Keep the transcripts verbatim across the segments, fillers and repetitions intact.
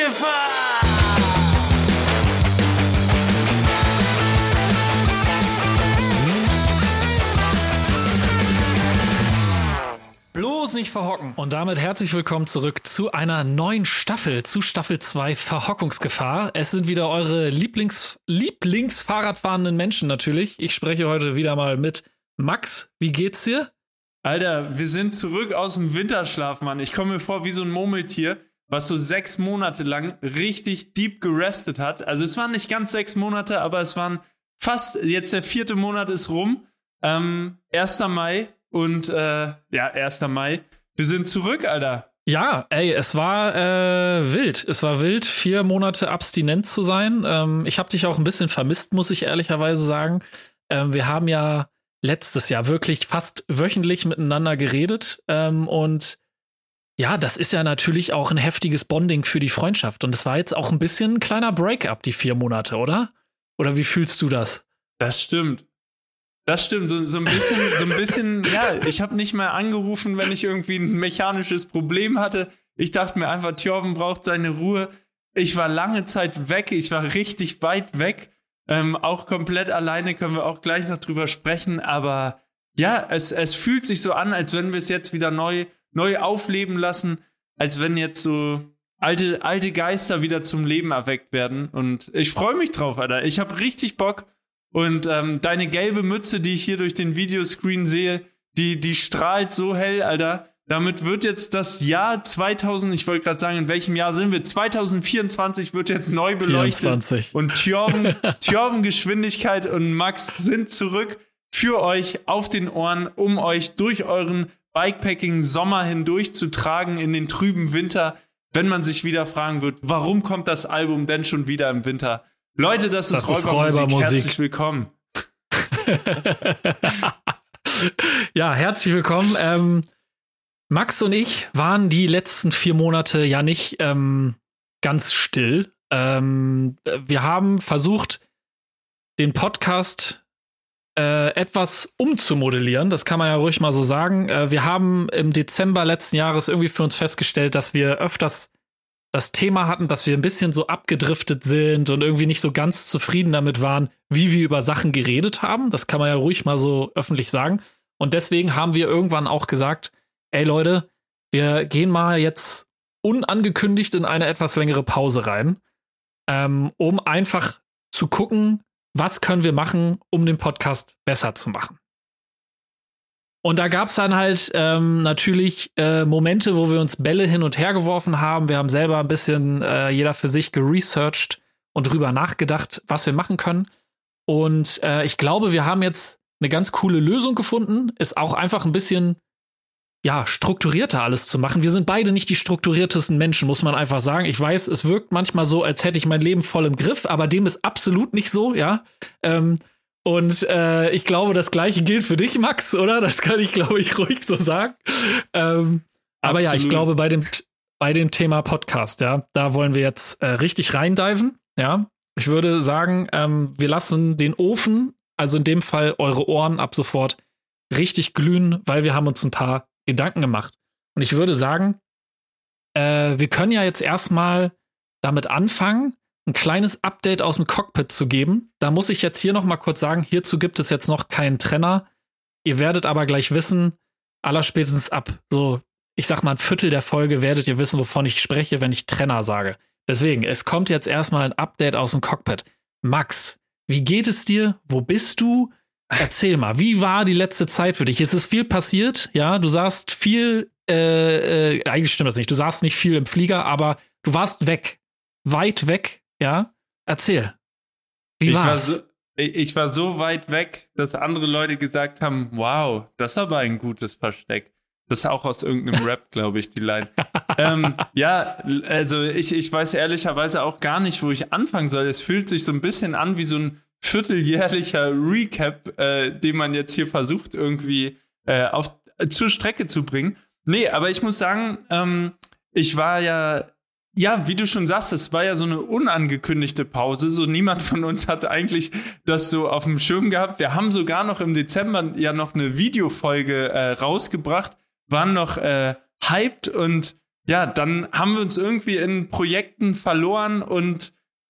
Verhakungsgefahr! Bloß nicht verhocken. Und damit herzlich willkommen zurück zu einer neuen Staffel, zu Staffel zwei Verhockungsgefahr. Es sind wieder eure Lieblings, Lieblingsfahrradfahrenden Menschen natürlich. Ich spreche heute wieder mal mit Max. Wie geht's dir? Alter, wir sind zurück aus dem Winterschlaf, Mann. Ich komme mir vor wie so ein Murmeltier, was so sechs Monate lang richtig deep gerestet hat. Also es waren nicht ganz sechs Monate, aber es waren fast, jetzt der vierte Monat ist rum. Ähm, erster Mai. Und äh, ja, erster Mai. Wir sind zurück, Alter. Ja, ey, es war äh, wild. Es war wild, vier Monate abstinent zu sein. Ähm, ich habe dich auch ein bisschen vermisst, muss ich ehrlicherweise sagen. Ähm, wir haben ja letztes Jahr wirklich fast wöchentlich miteinander geredet. Ähm, und ja, das ist ja natürlich auch ein heftiges Bonding für die Freundschaft. Und es war jetzt auch ein bisschen ein kleiner Break-up, die vier Monate, oder? Oder wie fühlst du das? Das stimmt. Das stimmt, so, so ein bisschen, so ein bisschen, ja, ich habe nicht mehr angerufen, wenn ich irgendwie ein mechanisches Problem hatte. Ich dachte mir einfach, Thjörven braucht seine Ruhe. Ich war lange Zeit weg, ich war richtig weit weg. Ähm, auch komplett alleine, können wir auch gleich noch drüber sprechen. Aber ja, es, es fühlt sich so an, als wenn wir es jetzt wieder neu, neu aufleben lassen, als wenn jetzt so alte, alte Geister wieder zum Leben erweckt werden. Und ich freue mich drauf, Alter. Ich habe richtig Bock. Und ähm, deine gelbe Mütze, die ich hier durch den Videoscreen sehe, die, die strahlt so hell, Alter. Damit wird jetzt das Jahr zweitausend, ich wollte gerade sagen, in welchem Jahr sind wir? zwanzig vierundzwanzig wird jetzt neu beleuchtet. vierundzwanzig. Und Thjörven, Thjörven Geschwindigkeit und Max sind zurück für euch auf den Ohren, um euch durch euren Bikepacking-Sommer hindurch zu tragen in den trüben Winter, wenn man sich wieder fragen wird, warum kommt das Album denn schon wieder im Winter? Leute, das ist, das ist Räubermusik. Räubermusik. Herzlich willkommen. Ja, herzlich willkommen. Ähm, Max und ich waren die letzten vier Monate ja nicht ähm, ganz still. Ähm, wir haben versucht, den Podcast äh, etwas umzumodellieren. Das kann man ja ruhig mal so sagen. Äh, wir haben im Dezember letzten Jahres irgendwie für uns festgestellt, dass wir öfters das Thema hatten, dass wir ein bisschen so abgedriftet sind und irgendwie nicht so ganz zufrieden damit waren, wie wir über Sachen geredet haben. Das kann man ja ruhig mal so öffentlich sagen. Und deswegen haben wir irgendwann auch gesagt, ey Leute, wir gehen mal jetzt unangekündigt in eine etwas längere Pause rein, ähm, um einfach zu gucken, was können wir machen, um den Podcast besser zu machen. Und da gab es dann halt ähm, natürlich äh, Momente, wo wir uns Bälle hin und her geworfen haben. Wir haben selber ein bisschen äh, jeder für sich geresearched und drüber nachgedacht, was wir machen können. Und äh, ich glaube, wir haben jetzt eine ganz coole Lösung gefunden. Ist auch einfach ein bisschen ja strukturierter alles zu machen. Wir sind beide nicht die strukturiertesten Menschen, muss man einfach sagen. Ich weiß, es wirkt manchmal so, als hätte ich mein Leben voll im Griff, aber dem ist absolut nicht so, ja. Ähm, Und äh, ich glaube, das Gleiche gilt für dich, Max, oder? Das kann ich, glaube ich, ruhig so sagen. Ähm, aber ja, ich glaube, bei dem, bei dem Thema Podcast, ja, da wollen wir jetzt äh, richtig reindiven, ja. Ich würde sagen, ähm, wir lassen den Ofen, also in dem Fall eure Ohren ab sofort, richtig glühen, weil wir haben uns ein paar Gedanken gemacht. Und ich würde sagen, äh, wir können ja jetzt erstmal damit anfangen, ein kleines Update aus dem Cockpit zu geben. Da muss ich jetzt hier noch mal kurz sagen, hierzu gibt es jetzt noch keinen Trenner. Ihr werdet aber gleich wissen, allerspätestens ab so, ich sag mal, ein Viertel der Folge werdet ihr wissen, wovon ich spreche, wenn ich Trenner sage. Deswegen, es kommt jetzt erstmal ein Update aus dem Cockpit. Max, wie geht es dir? Wo bist du? Erzähl mal, wie war die letzte Zeit für dich? Es ist viel passiert, ja, du saßt viel, äh, äh, eigentlich stimmt das nicht, du saßt nicht viel im Flieger, aber du warst weg, weit weg. Ja, erzähl. Wie ich war's? War so, ich war so weit weg, dass andere Leute gesagt haben, wow, das ist aber ein gutes Versteck. Das ist auch aus irgendeinem Rap, glaube ich, die Line. ähm, ja, also ich, ich weiß ehrlicherweise auch gar nicht, wo ich anfangen soll. Es fühlt sich so ein bisschen an wie so ein vierteljährlicher Recap, äh, den man jetzt hier versucht, irgendwie äh, auf, äh, zur Strecke zu bringen. Nee, aber ich muss sagen, ähm, ich war ja Ja, wie du schon sagst, es war ja so eine unangekündigte Pause. So niemand von uns hatte eigentlich das so auf dem Schirm gehabt. Wir haben sogar noch im Dezember ja noch eine Videofolge äh, rausgebracht, waren noch äh, hyped und ja, dann haben wir uns irgendwie in Projekten verloren und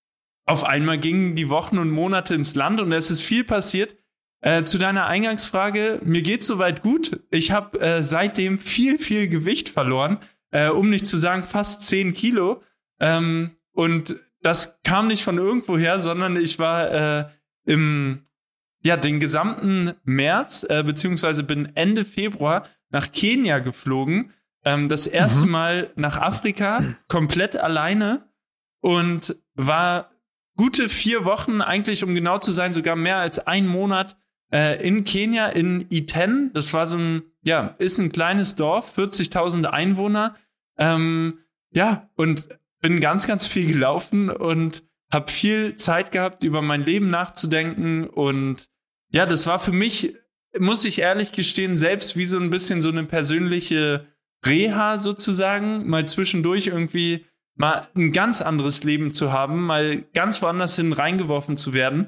auf einmal gingen die Wochen und Monate ins Land und es ist viel passiert. Äh, zu deiner Eingangsfrage, mir geht's soweit gut. Ich habe äh, seitdem viel, viel Gewicht verloren, äh, um nicht zu sagen fast zehn Kilo. Ähm, und das kam nicht von irgendwoher, sondern ich war äh, im, ja, den gesamten März, äh, beziehungsweise bin Ende Februar nach Kenia geflogen. Ähm, das erste mhm. Mal nach Afrika, komplett alleine und war gute vier Wochen, eigentlich, um genau zu sein, sogar mehr als ein Monat äh, in Kenia, in Iten. Das war so ein, ja, ist ein kleines Dorf, vierzigtausend Einwohner. Ähm, ja, und bin ganz, ganz viel gelaufen und habe viel Zeit gehabt, über mein Leben nachzudenken. Und ja, das war für mich, muss ich ehrlich gestehen, selbst wie so ein bisschen so eine persönliche Reha sozusagen, mal zwischendurch irgendwie mal ein ganz anderes Leben zu haben, mal ganz woanders hin reingeworfen zu werden.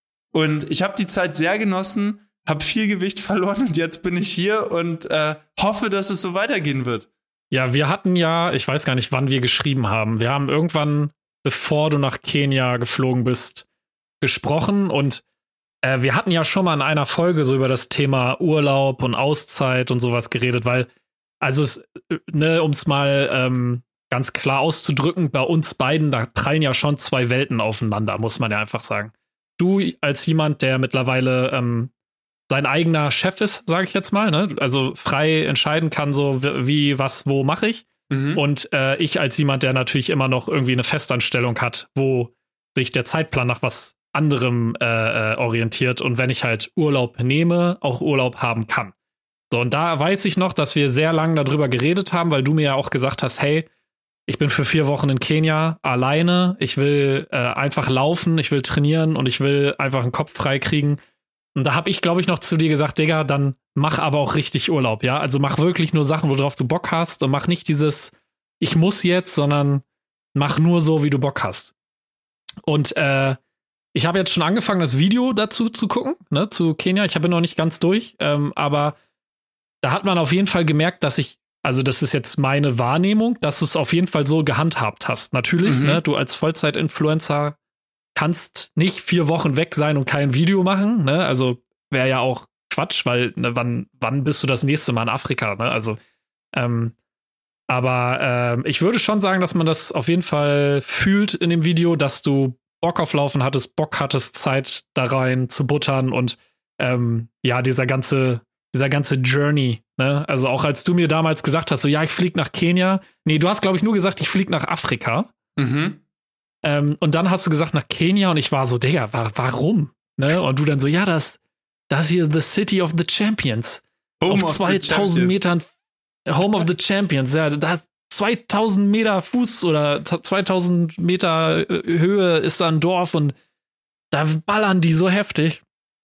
Und ich habe die Zeit sehr genossen, habe viel Gewicht verloren und jetzt bin ich hier und äh, hoffe, dass es so weitergehen wird. Ja, wir hatten ja, ich weiß gar nicht, wann wir geschrieben haben. Wir haben irgendwann, bevor du nach Kenia geflogen bist, gesprochen und äh, wir hatten ja schon mal in einer Folge so über das Thema Urlaub und Auszeit und sowas geredet, weil, also es, ne, um es mal ähm, ganz klar auszudrücken, bei uns beiden, da prallen ja schon zwei Welten aufeinander, muss man ja einfach sagen. Du als jemand, der mittlerweile ähm, sein eigener Chef ist, sage ich jetzt mal, ne? Also frei entscheiden kann, so wie, was, wo mache ich. Mhm. Und äh, ich als jemand, der natürlich immer noch irgendwie eine Festanstellung hat, wo sich der Zeitplan nach was anderem äh, orientiert und wenn ich halt Urlaub nehme, auch Urlaub haben kann. So, und da weiß ich noch, dass wir sehr lange darüber geredet haben, weil du mir ja auch gesagt hast, hey, ich bin für vier Wochen in Kenia alleine, ich will äh, einfach laufen, ich will trainieren und ich will einfach einen Kopf frei kriegen. Und da habe ich, glaube ich, noch zu dir gesagt, Digga, dann mach aber auch richtig Urlaub, ja? Also mach wirklich nur Sachen, worauf du Bock hast und mach nicht dieses, ich muss jetzt, sondern mach nur so, wie du Bock hast. Und äh, ich habe jetzt schon angefangen, das Video dazu zu gucken, ne, zu Kenia. Ich bin noch nicht ganz durch, ähm, aber da hat man auf jeden Fall gemerkt, dass ich, also das ist jetzt meine Wahrnehmung, dass du es auf jeden Fall so gehandhabt hast. Natürlich, mhm. ne, du als Vollzeit-Influencer kannst nicht vier Wochen weg sein und kein Video machen, ne? Also wäre ja auch Quatsch, weil ne, wann, wann bist du das nächste Mal in Afrika, ne? Also, ähm, aber ähm, ich würde schon sagen, dass man das auf jeden Fall fühlt in dem Video, dass du Bock auf Laufen hattest, Bock hattest, Zeit da rein zu buttern und ähm, ja, dieser ganze, dieser ganze Journey, ne? Also auch als du mir damals gesagt hast, so ja, ich flieg nach Kenia. Nee, du hast, glaube ich, nur gesagt, ich flieg nach Afrika. Mhm. Ähm, und dann hast du gesagt nach Kenia und ich war so, Digga, wa- warum? Ne? Und du dann so, ja, das, das hier the City of the Champions. Home auf zweitausend Metern, Home of the Champions, ja, da zweitausend Meter Fuß oder zweitausend Meter Höhe ist da ein Dorf und da ballern die so heftig.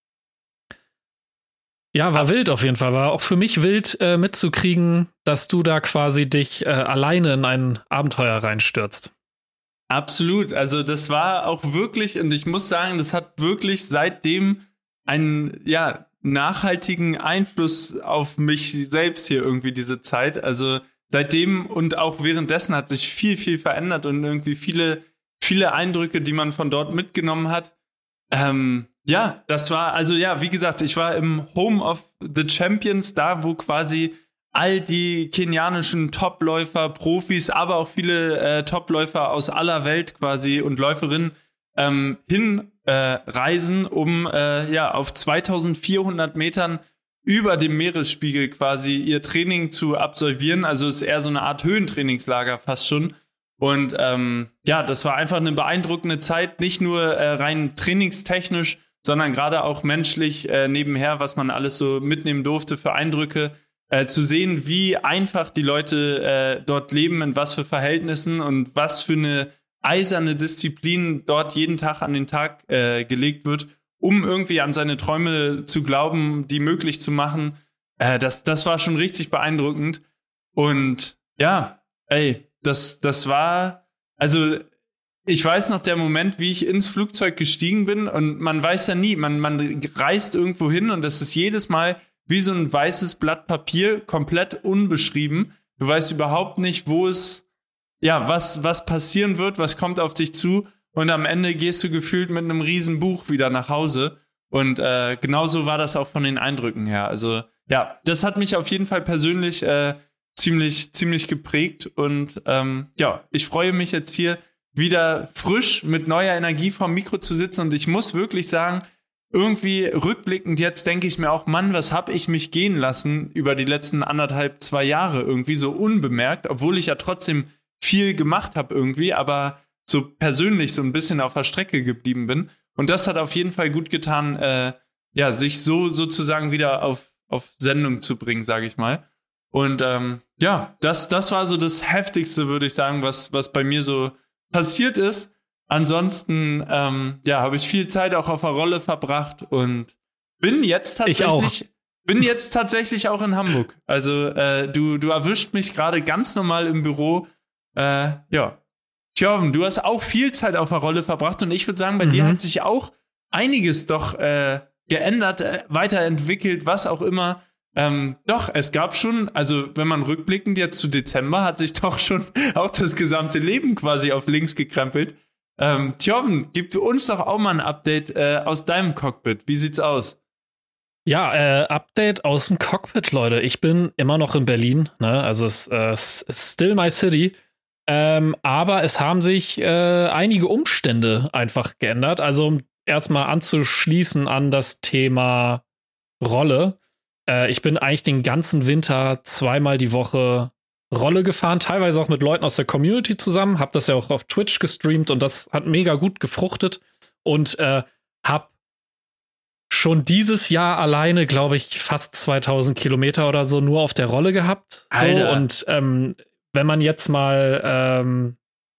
Ja, war wild auf jeden Fall. War auch für mich wild äh, mitzukriegen, dass du da quasi dich äh, alleine in ein Abenteuer reinstürzt. Absolut. Also das war auch wirklich, und ich muss sagen, das hat wirklich seitdem einen, ja, nachhaltigen Einfluss auf mich selbst hier irgendwie diese Zeit. Also seitdem und auch währenddessen hat sich viel, viel verändert und irgendwie viele, viele Eindrücke, die man von dort mitgenommen hat. Ähm, ja, das war, also ja, wie gesagt, ich war im Home of the Champions, da wo quasi all die kenianischen Topläufer, Profis, aber auch viele äh, Topläufer aus aller Welt quasi und Läuferinnen ähm, hinreisen, äh, um äh, ja auf zweitausendvierhundert Metern über dem Meeresspiegel quasi ihr Training zu absolvieren. Also es ist eher so eine Art Höhentrainingslager fast schon. Und ähm, ja, das war einfach eine beeindruckende Zeit, nicht nur äh, rein trainingstechnisch, sondern gerade auch menschlich äh, nebenher, was man alles so mitnehmen durfte für Eindrücke. Äh, zu sehen, wie einfach die Leute äh, dort leben, in was für Verhältnissen und was für eine eiserne Disziplin dort jeden Tag an den Tag äh, gelegt wird, um irgendwie an seine Träume zu glauben, die möglich zu machen. Äh, das, das war schon richtig beeindruckend. Und ja, ey, das, das war, also ich weiß noch der Moment, wie ich ins Flugzeug gestiegen bin und man weiß ja nie, man, man reist irgendwo hin und das ist jedes Mal wie so ein weißes Blatt Papier, komplett unbeschrieben, Du weißt überhaupt nicht, wo es, ja, was, was passieren wird, was kommt auf dich zu. Und am Ende gehst du gefühlt mit einem riesen Buch wieder nach Hause. Und äh, genauso war das auch von den Eindrücken her. Also ja, das hat mich auf jeden Fall persönlich äh, ziemlich, ziemlich geprägt. Und ähm, ja, ich freue mich jetzt hier wieder frisch mit neuer Energie vorm Mikro zu sitzen. Und ich muss wirklich sagen, irgendwie rückblickend jetzt denke ich mir auch, Mann, was habe ich mich gehen lassen über die letzten anderthalb, zwei Jahre irgendwie so unbemerkt, obwohl ich ja trotzdem viel gemacht habe irgendwie, aber so persönlich so ein bisschen auf der Strecke geblieben bin. Und das hat auf jeden Fall gut getan, äh, ja, sich so sozusagen wieder auf, auf Sendung zu bringen, sage ich mal. Und ähm, ja, das, das war so das Heftigste, würde ich sagen, was, was bei mir so passiert ist. Ansonsten, ähm, ja, habe ich viel Zeit auch auf der Rolle verbracht und bin jetzt tatsächlich, bin jetzt tatsächlich auch in Hamburg. Also äh, du, du erwischt mich gerade ganz normal im Büro. Äh, ja. Thjörven, du hast auch viel Zeit auf der Rolle verbracht und ich würde sagen, bei mhm. dir hat sich auch einiges doch äh, geändert, äh, weiterentwickelt, was auch immer. Ähm, doch, es gab schon, also wenn man rückblickend jetzt zu Dezember, hat sich doch schon auch das gesamte Leben quasi auf links gekrempelt. Ähm, Thjörven, gib uns doch auch mal ein Update äh, aus deinem Cockpit. Wie sieht's aus? Ja, äh, Update aus dem Cockpit, Leute. Ich bin immer noch in Berlin, ne? Also es äh, ist still my city. Ähm, aber es haben sich äh, einige Umstände einfach geändert. Also um erstmal anzuschließen an das Thema Rolle. Äh, ich bin eigentlich den ganzen Winter zweimal die Woche Rolle gefahren, teilweise auch mit Leuten aus der Community zusammen. Hab das ja auch auf Twitch gestreamt und das hat mega gut gefruchtet. Und äh, hab schon dieses Jahr alleine, glaube ich, fast zweitausend Kilometer oder so nur auf der Rolle gehabt. So, und ähm, wenn man jetzt mal ähm,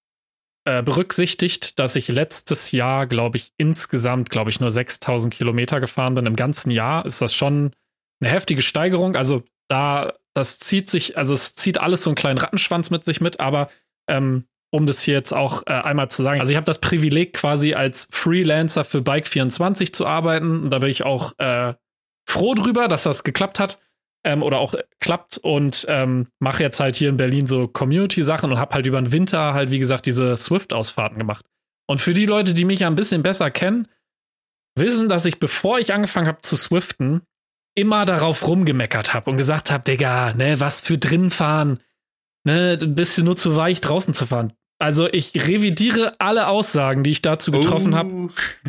äh, berücksichtigt, dass ich letztes Jahr, glaube ich, insgesamt, glaube ich, nur sechstausend Kilometer gefahren bin im ganzen Jahr, ist das schon eine heftige Steigerung. Also da, das zieht sich, also es zieht alles so einen kleinen Rattenschwanz mit sich mit, aber ähm, um das hier jetzt auch äh, einmal zu sagen, also ich habe das Privileg quasi als Freelancer für Bike vierundzwanzig zu arbeiten und da bin ich auch äh, froh drüber, dass das geklappt hat. Ähm, oder auch klappt und ähm, mache jetzt halt hier in Berlin so Community-Sachen und habe halt über den Winter halt, wie gesagt, diese Swift-Ausfahrten gemacht. Und für die Leute, die mich ja ein bisschen besser kennen, wissen, dass ich, bevor ich angefangen habe zu swiften, immer darauf rumgemeckert habe und gesagt habe, Digga, ne, was für drin fahren, ne, du bist nur zu weich, draußen zu fahren. Also ich revidiere alle Aussagen, die ich dazu getroffen oh. habe.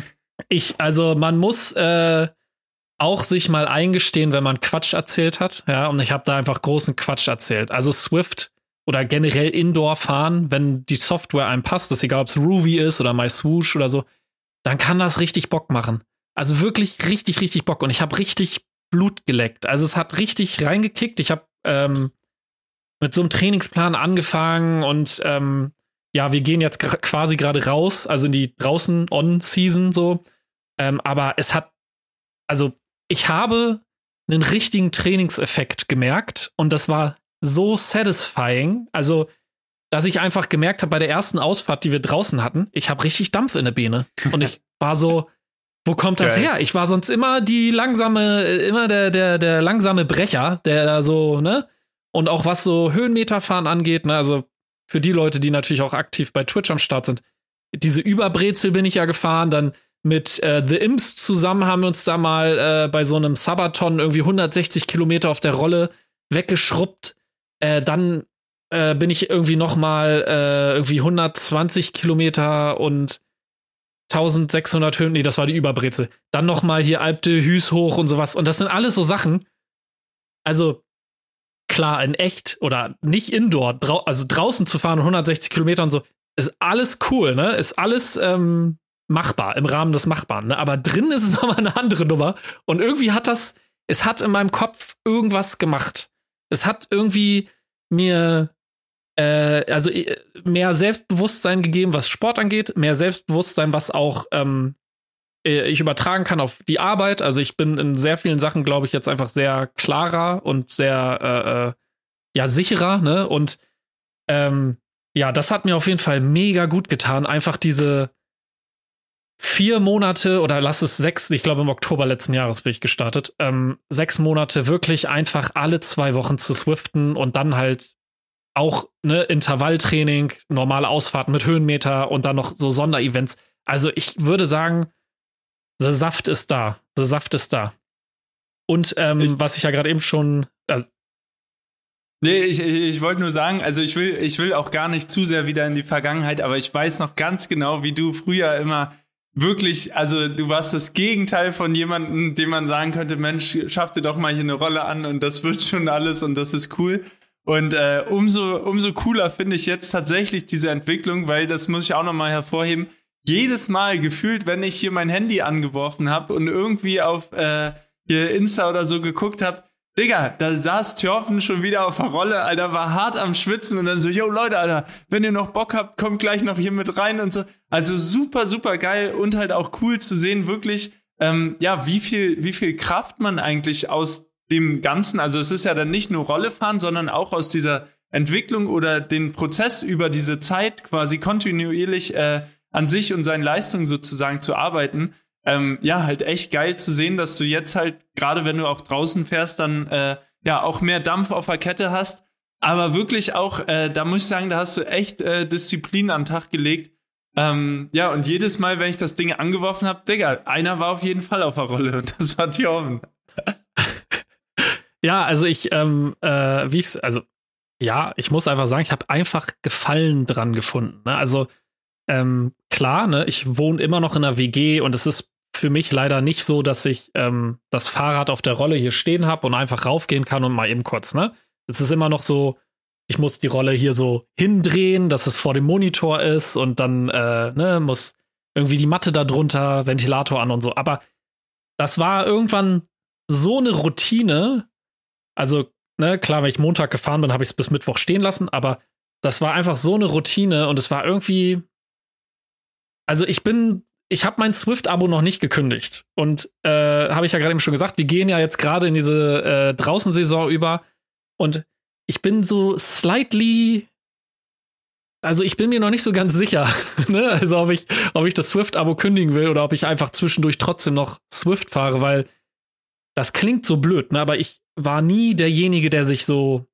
Ich, also man muss äh, auch sich mal eingestehen, wenn man Quatsch erzählt hat, ja, und ich habe da einfach großen Quatsch erzählt. Also Swift oder generell Indoor fahren, wenn die Software einem passt, ist egal, ob es Ruby ist oder MySwoosh oder so, dann kann das richtig Bock machen. Also wirklich richtig, richtig Bock. Und ich habe richtig Blut geleckt. Also es hat richtig reingekickt. Ich habe ähm, mit so einem Trainingsplan angefangen und ähm, ja, wir gehen jetzt g- quasi gerade raus, also in die draußen On-Season so. Ähm, aber es hat, also ich habe einen richtigen Trainingseffekt gemerkt und das war so satisfying, also dass ich einfach gemerkt habe bei der ersten Ausfahrt, die wir draußen hatten, ich habe richtig Dampf in der Beine und ich war so, wo kommt das Geil. her? Ich war sonst immer die langsame, immer der der der langsame Brecher, der da so, ne? Und auch was so Höhenmeterfahren angeht, ne? Also für die Leute, die natürlich auch aktiv bei Twitch am Start sind, diese Überbrezel bin ich ja gefahren, dann mit äh, The Imps zusammen haben wir uns da mal äh, bei so einem Sabaton irgendwie hundertsechzig Kilometer auf der Rolle weggeschrubbt. Äh, dann äh, bin ich irgendwie noch mal äh, irgendwie hundertzwanzig Kilometer und eintausendsechshundert Höhen. Nee, das war die Überbrezel. Dann noch mal hier Alpe de Hüs hoch und sowas. Und das sind alles so Sachen. Also klar, in echt oder nicht indoor, drau- also draußen zu fahren hundertsechzig Kilometer und so, ist alles cool, ne? Ist alles ähm, machbar, im Rahmen des Machbaren, ne? Aber drin ist es aber eine andere Nummer. Und irgendwie hat das, es hat in meinem Kopf irgendwas gemacht. Es hat irgendwie mir äh, also mehr Selbstbewusstsein gegeben, was Sport angeht, mehr Selbstbewusstsein, was auch ähm, ich übertragen kann auf die Arbeit. Also ich bin in sehr vielen Sachen, glaube ich, jetzt einfach sehr klarer und sehr äh, äh, ja, sicherer, ne? Und ähm, ja, das hat mir auf jeden Fall mega gut getan, einfach diese vier Monate oder lass es sechs, ich glaube im Oktober letzten Jahres bin ich gestartet, ähm, sechs Monate wirklich einfach alle zwei Wochen zu swiften und dann halt auch ne, Intervalltraining, normale Ausfahrten mit Höhenmeter und dann noch so Sonderevents. Also ich würde sagen, der Saft ist da. Der Saft ist da. Und ähm, ich, was ich ja gerade eben schon äh, Nee, ich, ich, ich wollte nur sagen, also ich will, ich will auch gar nicht zu sehr wieder in die Vergangenheit, aber ich weiß noch ganz genau, wie du früher immer wirklich, also du warst das Gegenteil von jemandem, dem man sagen könnte, Mensch, schaff dir doch mal hier eine Rolle an und das wird schon alles und das ist cool. Und äh, umso, umso cooler finde ich jetzt tatsächlich diese Entwicklung, weil das muss ich auch nochmal hervorheben, jedes Mal gefühlt, wenn ich hier mein Handy angeworfen habe und irgendwie auf äh, hier Insta oder so geguckt habe, Digga, da saß Thjörven schon wieder auf der Rolle, Alter, war hart am Schwitzen und dann so, yo Leute, Alter, wenn ihr noch Bock habt, kommt gleich noch hier mit rein und so. Also super, super geil und halt auch cool zu sehen, wirklich, ähm, ja, wie viel, wie viel Kraft man eigentlich aus dem Ganzen, also es ist ja dann nicht nur Rolle fahren, sondern auch aus dieser Entwicklung oder den Prozess über diese Zeit quasi kontinuierlich äh, an sich und seinen Leistungen sozusagen zu arbeiten. Ähm, ja, halt echt geil zu sehen, dass du jetzt halt, gerade wenn du auch draußen fährst, dann äh, ja auch mehr Dampf auf der Kette hast. Aber wirklich auch, äh, da muss ich sagen, da hast du echt äh, Disziplin an den Tag gelegt. Ähm, ja, und jedes Mal, wenn ich das Ding angeworfen habe, Digga, einer war auf jeden Fall auf der Rolle und das war Thjörven. Ja, also ich, ähm, äh, wie ich's, also ja, ich muss einfach sagen, ich habe einfach Gefallen dran gefunden. Ne? Also ähm, klar, ne, ich wohne immer noch in einer W G und es ist für mich leider nicht so, dass ich ähm, das Fahrrad auf der Rolle hier stehen habe und einfach raufgehen kann und mal eben kurz, ne? Es ist immer noch so, ich muss die Rolle hier so hindrehen, dass es vor dem Monitor ist und dann äh, ne, muss irgendwie die Matte da drunter, Ventilator an und so. Aber das war irgendwann so eine Routine. Also, ne, klar, wenn ich Montag gefahren bin, habe ich es bis Mittwoch stehen lassen, aber das war einfach so eine Routine und es war irgendwie. Also, ich bin. Ich habe mein Swift-Abo noch nicht gekündigt. Und äh, habe ich ja gerade eben schon gesagt, wir gehen ja jetzt gerade in diese äh, Draußensaison über. Und ich bin so slightly. Also ich bin mir noch nicht so ganz sicher, ne? Also ob ich, ob ich das Swift-Abo kündigen will oder ob ich einfach zwischendurch trotzdem noch Swift fahre, weil das klingt so blöd, ne? Aber ich war nie derjenige, der sich so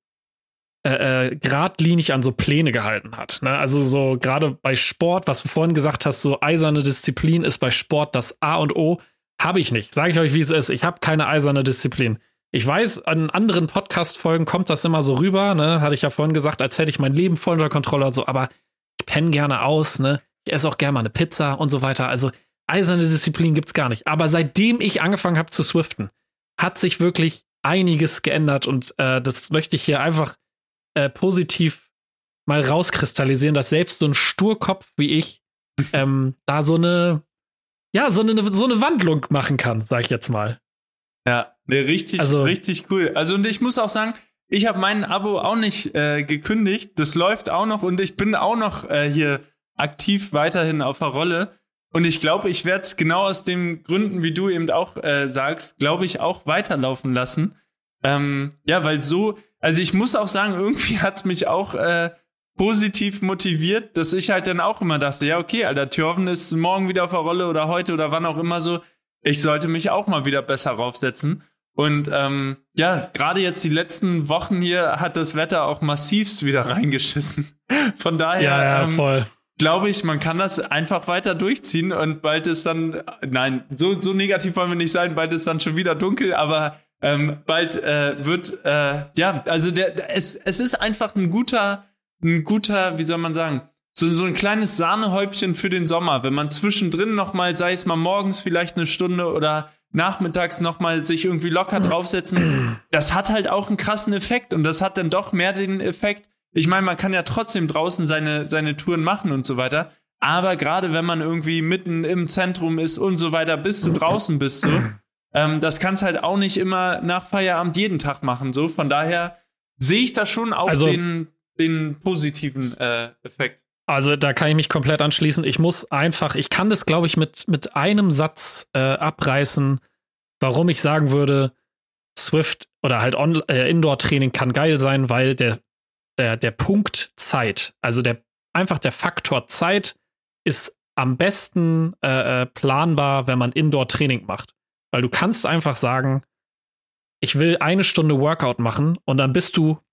Äh, äh, geradlinig an so Pläne gehalten hat. Ne? Also so gerade bei Sport, was du vorhin gesagt hast, so eiserne Disziplin ist bei Sport das A und O. Habe ich nicht. Sage ich euch, wie es ist. Ich habe keine eiserne Disziplin. Ich weiß, an anderen Podcast-Folgen kommt das immer so rüber. Ne? Hatte ich ja vorhin gesagt, als hätte ich mein Leben voll unter Kontrolle und so. Aber ich penne gerne aus. Ne? Ich esse auch gerne mal eine Pizza und so weiter. Also eiserne Disziplin gibt's gar nicht. Aber seitdem ich angefangen habe zu swiften, hat sich wirklich einiges geändert. Und äh, das möchte ich hier einfach Äh, positiv mal rauskristallisieren, dass selbst so ein Sturkopf wie ich ähm, da so eine ja, so eine, so eine Wandlung machen kann, sag ich jetzt mal. Ja, ne, richtig, also, richtig cool. Also und ich muss auch sagen, ich habe mein Abo auch nicht äh, gekündigt. Das läuft auch noch und ich bin auch noch äh, hier aktiv weiterhin auf der Rolle. Und ich glaube, ich werde es genau aus den Gründen, wie du eben auch äh, sagst, glaube ich, auch weiterlaufen lassen. Ähm, ja, weil so, also ich muss auch sagen, irgendwie hat es mich auch äh, positiv motiviert, dass ich halt dann auch immer dachte, ja okay, Alter, Thjörven ist morgen wieder auf der Rolle oder heute oder wann auch immer so, ich sollte mich auch mal wieder besser raufsetzen. Und ähm, ja, gerade jetzt die letzten Wochen hier hat das Wetter auch massivst wieder reingeschissen. Von daher ja, ja, ähm, voll. glaube ich, man kann das einfach weiter durchziehen und bald ist dann, nein, so, so negativ wollen wir nicht sein, bald ist dann schon wieder dunkel, aber Ähm, bald äh, wird, äh, ja, also der, es, es ist einfach ein guter, ein guter, wie soll man sagen, so, so ein kleines Sahnehäubchen für den Sommer, wenn man zwischendrin nochmal, sei es mal morgens vielleicht eine Stunde oder nachmittags nochmal sich irgendwie locker draufsetzen, das hat halt auch einen krassen Effekt und das hat dann doch mehr den Effekt, ich meine, man kann ja trotzdem draußen seine, seine Touren machen und so weiter, aber gerade wenn man irgendwie mitten im Zentrum ist und so weiter, bis du draußen bist, so, Ähm, das kannst halt auch nicht immer nach Feierabend jeden Tag machen. So, von daher sehe ich da schon auch also, den, den positiven äh, Effekt. Also da kann ich mich komplett anschließen. Ich muss einfach, ich kann das, glaube ich, mit, mit einem Satz äh, abreißen, warum ich sagen würde, Swift oder halt On- äh, Indoor-Training kann geil sein, weil der, der, der Punkt Zeit, also der einfach der Faktor Zeit ist am besten äh, planbar, wenn man Indoor-Training macht. Weil du kannst einfach sagen, ich will eine Stunde Workout machen und dann bist du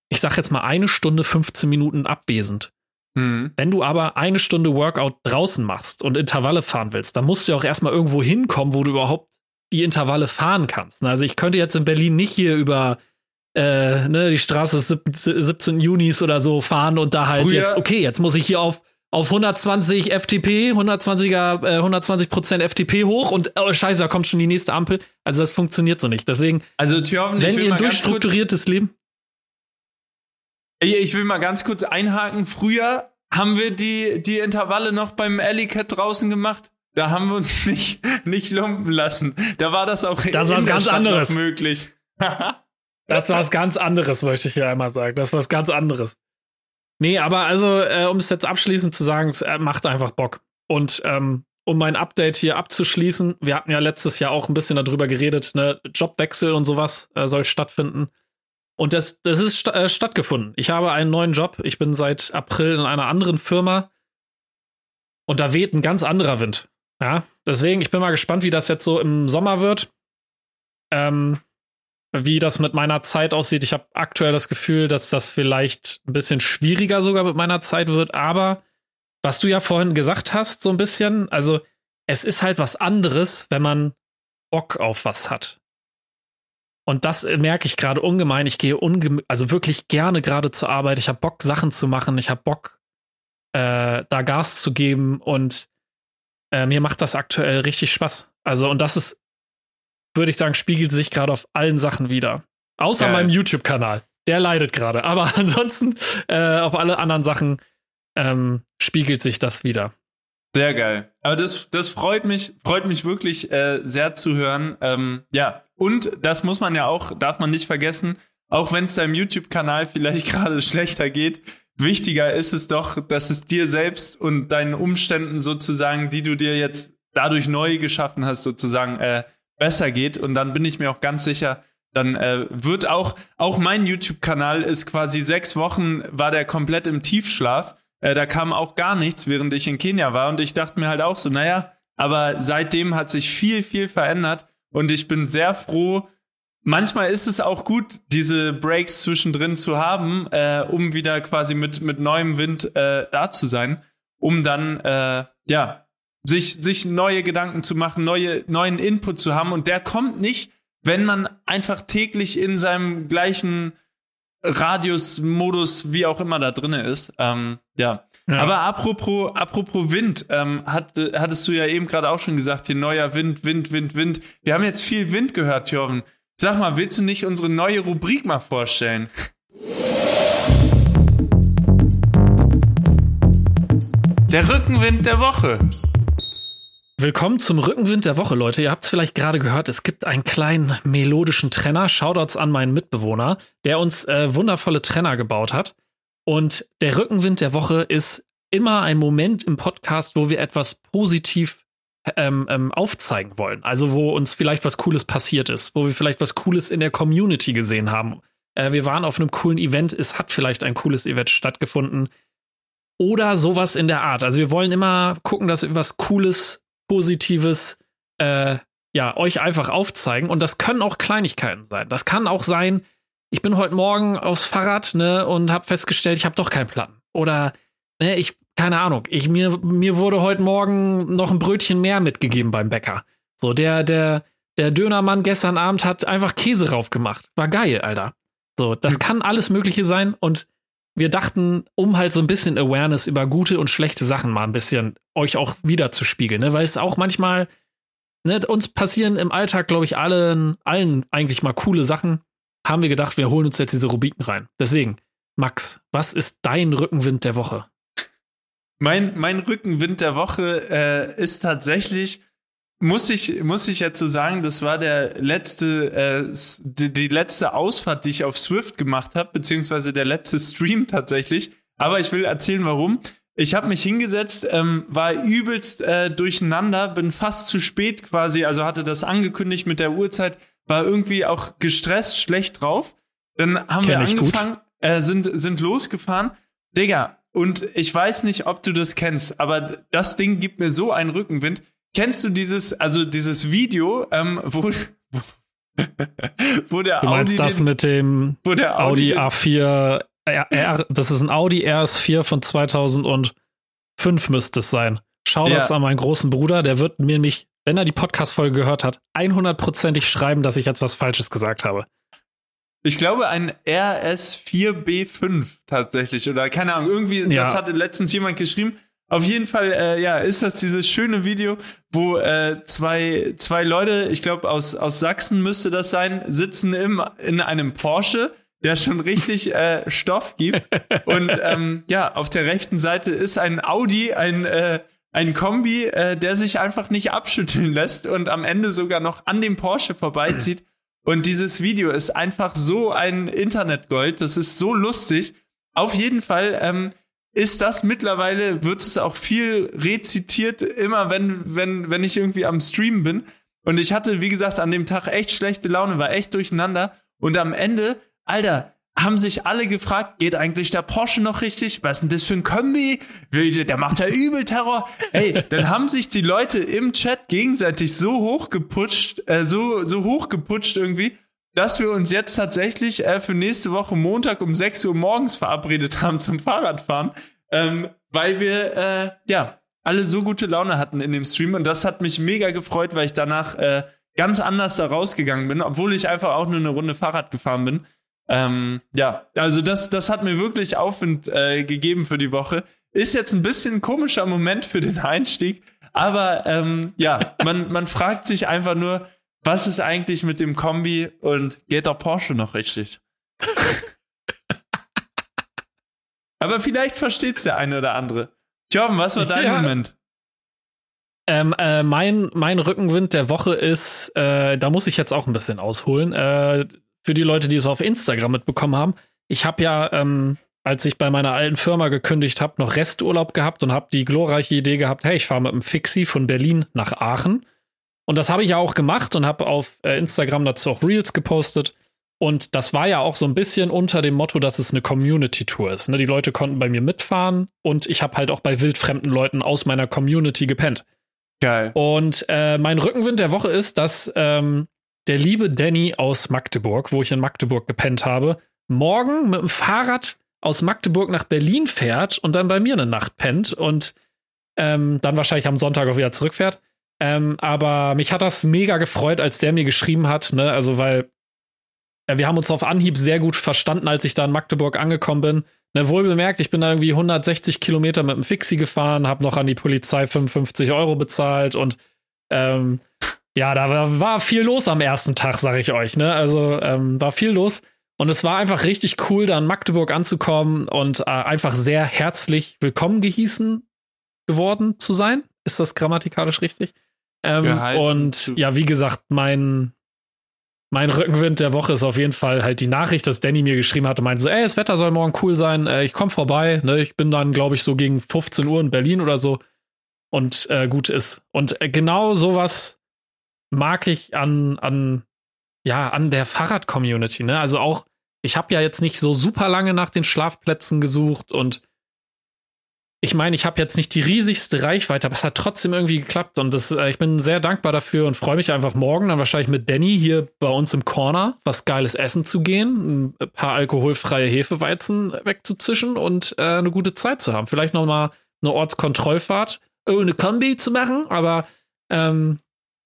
ich sag jetzt mal eine Stunde, fünfzehn Minuten abwesend. Mhm. Wenn du aber eine Stunde Workout draußen machst und Intervalle fahren willst, dann musst du ja auch erstmal irgendwo hinkommen, wo du überhaupt die Intervalle fahren kannst. Also ich könnte jetzt in Berlin nicht hier über äh, ne, die Straße siebzehnten Junis oder so fahren und da halt Früher. jetzt, okay, jetzt muss ich hier auf, auf hundertzwanzig F T P, hundertzwanziger, äh, hundertzwanzig Prozent F T P hoch und oh scheiße, da kommt schon die nächste Ampel. Also das funktioniert so nicht. Deswegen, also Thjörven, wenn ihr ein durchstrukturiertes Leben Ich will mal ganz kurz einhaken. Früher haben wir die, die Intervalle noch beim Alley-Cat draußen gemacht. Da haben wir uns nicht, nicht lumpen lassen. Da war das auch das in was der ganz Stadt anderes. Noch möglich. Das war was ganz anderes, möchte ich hier einmal sagen. Das war was ganz anderes. Nee, aber also, äh, um es jetzt abschließend zu sagen, es äh, macht einfach Bock. Und ähm, um mein Update hier abzuschließen, wir hatten ja letztes Jahr auch ein bisschen darüber geredet, ne, Jobwechsel und sowas äh, soll stattfinden. Und das, das ist st- äh, stattgefunden. Ich habe einen neuen Job. Ich bin seit April in einer anderen Firma. Und da weht ein ganz anderer Wind. Ja, deswegen, ich bin mal gespannt, wie das jetzt so im Sommer wird. Ähm, wie das mit meiner Zeit aussieht. Ich habe aktuell das Gefühl, dass das vielleicht ein bisschen schwieriger sogar mit meiner Zeit wird. Aber was du ja vorhin gesagt hast, so ein bisschen, also es ist halt was anderes, wenn man Bock auf was hat. Und das merke ich gerade ungemein. Ich gehe unge- also wirklich gerne gerade zur Arbeit. Ich habe Bock, Sachen zu machen. Ich habe Bock, äh, da Gas zu geben. Und äh, mir macht das aktuell richtig Spaß. Also, und das ist, würde ich sagen, spiegelt sich gerade auf allen Sachen wieder. Außer Geil. meinem YouTube-Kanal. Der leidet gerade. Aber ansonsten äh, auf alle anderen Sachen ähm, spiegelt sich das wieder. Sehr geil. Aber das, das freut mich, freut mich wirklich äh, sehr zu hören. Ähm, ja, und das muss man ja auch, darf man nicht vergessen, auch wenn es deinem YouTube-Kanal vielleicht gerade schlechter geht, wichtiger ist es doch, dass es dir selbst und deinen Umständen sozusagen, die du dir jetzt dadurch neu geschaffen hast, sozusagen äh, besser geht. Und dann bin ich mir auch ganz sicher, dann äh, wird auch, auch mein YouTube-Kanal ist quasi sechs Wochen, war der komplett im Tiefschlaf. Äh, da kam auch gar nichts, während ich in Kenia war. Und ich dachte mir halt auch so, naja, aber seitdem hat sich viel, viel verändert. Und ich bin sehr froh. Manchmal ist es auch gut, diese Breaks zwischendrin zu haben, äh, um wieder quasi mit, mit neuem Wind äh, da zu sein, um dann, äh, ja, sich, sich neue Gedanken zu machen, neue, neuen Input zu haben. Und der kommt nicht, wenn man einfach täglich in seinem gleichen Radius-Modus, wie auch immer da drin ist. Ähm, ja. ja. Aber apropos, apropos Wind, ähm, hat, hattest du ja eben gerade auch schon gesagt, hier neuer Wind, Wind, Wind, Wind. Wir haben jetzt viel Wind gehört, Thjörven. Sag mal, willst du nicht unsere neue Rubrik mal vorstellen? Der Rückenwind der Woche. Willkommen zum Rückenwind der Woche, Leute. Ihr habt es vielleicht gerade gehört, es gibt einen kleinen melodischen Trenner. Shoutouts an meinen Mitbewohner, der uns äh, wundervolle Trenner gebaut hat. Und der Rückenwind der Woche ist immer ein Moment im Podcast, wo wir etwas positiv ähm, ähm, aufzeigen wollen. Also wo uns vielleicht was Cooles passiert ist, wo wir vielleicht was Cooles in der Community gesehen haben. Äh, wir waren auf einem coolen Event, es hat vielleicht ein cooles Event stattgefunden. Oder sowas in der Art. Also wir wollen immer gucken, dass wir was Cooles, Positives, äh, ja, euch einfach aufzeigen. Und das können auch Kleinigkeiten sein. Das kann auch sein, ich bin heute Morgen aufs Fahrrad, ne, und habe festgestellt, ich habe doch keinen Platten. Oder, ne, ich, keine Ahnung, ich, mir, mir wurde heute Morgen noch ein Brötchen mehr mitgegeben beim Bäcker. So, der, der, der Dönermann gestern Abend hat einfach Käse raufgemacht. War geil, Alter. So, das mhm. kann alles Mögliche sein. Und wir dachten, um halt so ein bisschen Awareness über gute und schlechte Sachen mal ein bisschen euch auch wieder zu spiegeln, ne? Weil es auch manchmal, ne, uns passieren im Alltag, glaube ich, allen, allen eigentlich mal coole Sachen. Haben wir gedacht, wir holen uns jetzt diese Rubriken rein. Deswegen, Max, was ist dein Rückenwind der Woche? Mein, mein Rückenwind der Woche äh, ist tatsächlich, muss ich, muss ich jetzt so sagen, das war der letzte, äh, die, die letzte Ausfahrt, die ich auf Swift gemacht habe, beziehungsweise der letzte Stream tatsächlich. Aber ich will erzählen, warum. Ich habe mich hingesetzt, ähm, war übelst äh, durcheinander, bin fast zu spät quasi, also hatte das angekündigt mit der Uhrzeit, war irgendwie auch gestresst, schlecht drauf. Dann haben Kenn wir angefangen, äh, sind, sind losgefahren. Digga, und ich weiß nicht, ob du das kennst, aber das Ding gibt mir so einen Rückenwind. Kennst du dieses, also dieses Video, ähm, wo, wo der Du meinst Audi das den, mit dem wo der Audi, Audi den, A vier R, R, das ist ein Audi R S vier von zweitausendfünf müsste es sein. Shoutouts Ja. an meinen großen Bruder, der wird mir mich, wenn er die Podcast-Folge gehört hat, hundertprozentig schreiben, dass ich jetzt was Falsches gesagt habe. Ich glaube, ein R S vier B fünf tatsächlich. Oder keine Ahnung, irgendwie, Ja. das hatte letztens jemand geschrieben. Auf jeden Fall, äh, ja, ist das dieses schöne Video, wo äh, zwei, zwei Leute, ich glaube aus, aus Sachsen müsste das sein, sitzen im, in einem Porsche, der schon richtig äh, Stoff gibt. Und ähm, ja, auf der rechten Seite ist ein Audi, ein, äh, ein Kombi, äh, der sich einfach nicht abschütteln lässt und am Ende sogar noch an dem Porsche vorbeizieht. Und dieses Video ist einfach so ein Internetgold, das ist so lustig. Auf jeden Fall ähm, ist das mittlerweile, wird es auch viel rezitiert, immer wenn, wenn, wenn ich irgendwie am Streamen bin. Und ich hatte, wie gesagt, an dem Tag echt schlechte Laune, war echt durcheinander. Und am Ende, Alter, haben sich alle gefragt, geht eigentlich der Porsche noch richtig? Was ist denn das für ein Kombi? Der macht ja übel Terror. Ey, dann haben sich die Leute im Chat gegenseitig so hochgeputscht, äh, so, so hochgeputscht irgendwie, dass wir uns jetzt tatsächlich äh, für nächste Woche Montag um sechs Uhr morgens verabredet haben zum Fahrradfahren, ähm, weil wir, äh, ja, alle so gute Laune hatten in dem Stream. Und das hat mich mega gefreut, weil ich danach äh, ganz anders da rausgegangen bin, obwohl ich einfach auch nur eine Runde Fahrrad gefahren bin. Ähm, ja, also das, das hat mir wirklich Aufwind äh, gegeben für die Woche. Ist jetzt ein bisschen ein komischer Moment für den Einstieg, aber ähm, ja, man, man fragt sich einfach nur, was ist eigentlich mit dem Kombi und geht der Porsche noch richtig? Aber vielleicht versteht's der eine oder andere. Jorben, was war dein Ja. Moment? Ähm, äh, mein, mein Rückenwind der Woche ist, äh, da muss ich jetzt auch ein bisschen ausholen. Äh, für die Leute, die es auf Instagram mitbekommen haben, ich habe ja, ähm, als ich bei meiner alten Firma gekündigt habe, noch Resturlaub gehabt und habe die glorreiche Idee gehabt, hey, ich fahre mit dem Fixie von Berlin nach Aachen. Und das habe ich ja auch gemacht und habe auf äh, Instagram dazu auch Reels gepostet. Und das war ja auch so ein bisschen unter dem Motto, dass es eine Community-Tour ist. Ne? Die Leute konnten bei mir mitfahren und ich habe halt auch bei wildfremden Leuten aus meiner Community gepennt. Geil. Und äh, mein Rückenwind der Woche ist, dass ähm, der liebe Danny aus Magdeburg, wo ich in Magdeburg gepennt habe, morgen mit dem Fahrrad aus Magdeburg nach Berlin fährt und dann bei mir eine Nacht pennt und ähm, dann wahrscheinlich am Sonntag auch wieder zurückfährt. Ähm, aber mich hat das mega gefreut, als der mir geschrieben hat, ne, also weil äh, wir haben uns auf Anhieb sehr gut verstanden, als ich da in Magdeburg angekommen bin. Ne, wohl bemerkt, ich bin da irgendwie hundertsechzig Kilometer mit dem Fixie gefahren, habe noch an die Polizei fünfundfünfzig Euro bezahlt und ähm, ja, da war, war viel los am ersten Tag, sag ich euch, ne? Also ähm, war viel los und es war einfach richtig cool, da in Magdeburg anzukommen und äh, einfach sehr herzlich willkommen gehießen geworden zu sein. Ist das grammatikalisch richtig? Ähm, Geheißen und zu- ja, wie gesagt, mein Mein Rückenwind der Woche ist auf jeden Fall halt die Nachricht, dass Danny mir geschrieben hatte, meinte so, ey, das Wetter soll morgen cool sein, äh, ich komme vorbei, ne, ich bin dann, glaube ich, so gegen fünfzehn Uhr in Berlin oder so und äh, gut ist. Und äh, genau sowas mag ich an, an, ja, an der Fahrrad-Community, ne, also auch, ich habe ja jetzt nicht so super lange nach den Schlafplätzen gesucht und ich meine, ich habe jetzt nicht die riesigste Reichweite, aber es hat trotzdem irgendwie geklappt und das, äh, ich bin sehr dankbar dafür und freue mich einfach morgen dann wahrscheinlich mit Danny hier bei uns im Corner was Geiles essen zu gehen, ein paar alkoholfreie Hefeweizen wegzuzischen und äh, eine gute Zeit zu haben. Vielleicht noch mal eine Ortskontrollfahrt ohne Kombi zu machen, aber ähm,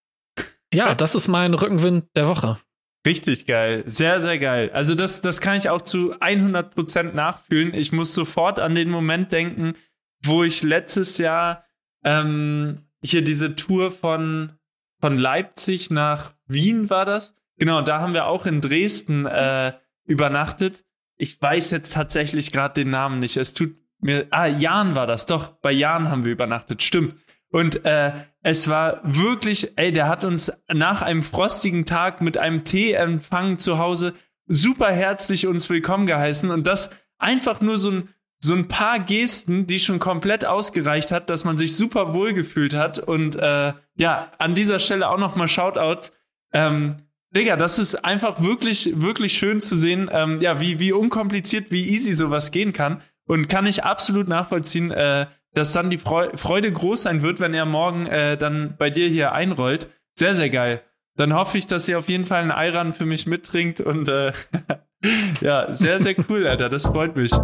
ja, das ist mein Rückenwind der Woche. Richtig geil. Sehr, sehr geil. Also das, das kann ich auch zu hundert Prozent nachfühlen. Ich muss sofort an den Moment denken, wo ich letztes Jahr ähm, hier diese Tour von, von Leipzig nach Wien war das. Genau, da haben wir auch in Dresden äh, übernachtet. Ich weiß jetzt tatsächlich gerade den Namen nicht. Es tut mir... Ah, Jan war das. Doch, bei Jan haben wir übernachtet. Stimmt. Und äh, es war wirklich, ey, der hat uns nach einem frostigen Tag mit einem Tee empfangen zu Hause, super herzlich uns willkommen geheißen. Und das einfach nur so ein, so ein paar Gesten, die schon komplett ausgereicht hat, dass man sich super wohl gefühlt hat. Und äh, ja, an dieser Stelle auch nochmal Shoutouts. Ähm, Digga, das ist einfach wirklich, wirklich schön zu sehen, ähm, ja, wie, wie unkompliziert, wie easy sowas gehen kann. Und kann ich absolut nachvollziehen, äh, dass dann die Freude groß sein wird, wenn er morgen äh, dann bei dir hier einrollt. Sehr, sehr geil. dann hoffe ich, dass ihr auf jeden Fall einen Ayran für mich mittrinkt und äh, ja, sehr, sehr cool, Alter, das freut mich.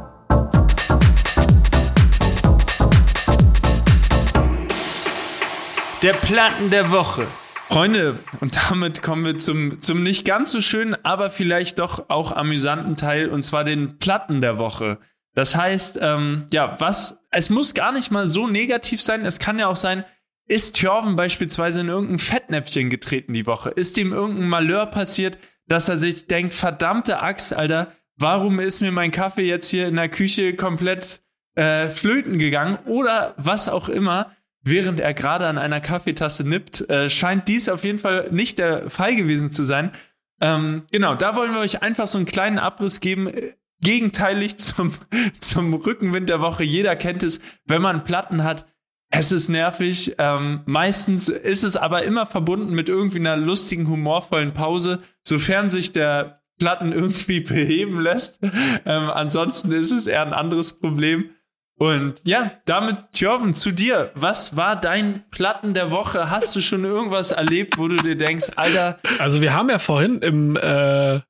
Der Platten der Woche. Freunde, und damit kommen wir zum, zum nicht ganz so schönen, aber vielleicht doch auch amüsanten Teil, und zwar den Platten der Woche. Das heißt, ähm, ja, was, es muss gar nicht mal so negativ sein, es kann ja auch sein, ist Thjörven beispielsweise in irgendein Fettnäpfchen getreten die Woche? Ist ihm irgendein Malheur passiert, dass er sich denkt, verdammte Axt, Alter, warum ist mir mein Kaffee jetzt hier in der Küche komplett äh, flöten gegangen? Oder was auch immer, während er gerade an einer Kaffeetasse nippt, äh, scheint dies auf jeden Fall nicht der Fall gewesen zu sein. Ähm, genau, da wollen wir euch einfach so einen kleinen Abriss geben, äh, gegenteilig zum, zum Rückenwind der Woche. Jeder kennt es, wenn man Platten hat, es ist nervig. Ähm, meistens ist es aber immer verbunden mit irgendwie einer lustigen, humorvollen Pause, sofern sich der Platten irgendwie beheben lässt. Ähm, ansonsten ist es eher ein anderes Problem. Und ja, damit, Thjörven, zu dir. Was war dein Platten der Woche? Hast du schon irgendwas erlebt, wo du dir denkst, Alter... Also wir haben ja vorhin im, äh,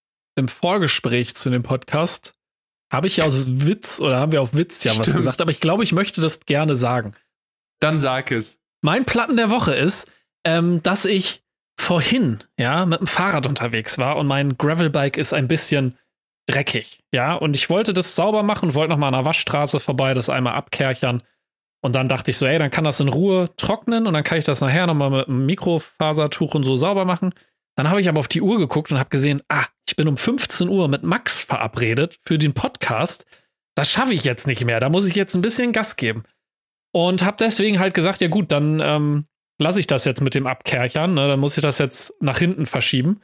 im Vorgespräch zu dem Podcast, habe ich ja aus Witz, oder haben wir auf Witz ja was gesagt, aber ich glaube, ich möchte das gerne sagen. Dann sag es. Mein Platten der Woche ist, ähm, dass ich vorhin, ja, mit dem Fahrrad unterwegs war und mein Gravelbike ist ein bisschen dreckig, ja, und ich wollte das sauber machen, wollte noch mal an der Waschstraße vorbei, das einmal abkerchern und dann dachte ich so, ey, dann kann das in Ruhe trocknen und dann kann ich das nachher noch mal mit einem Mikrofasertuch und so sauber machen. Dann habe ich aber auf die Uhr geguckt und habe gesehen, ah, ich bin um fünfzehn Uhr mit Max verabredet für den Podcast. Das schaffe ich jetzt nicht mehr, da muss ich jetzt ein bisschen Gas geben. Und habe deswegen halt gesagt, ja gut, dann ähm, lasse ich das jetzt mit dem Abkerchern, ne, dann muss ich das jetzt nach hinten verschieben.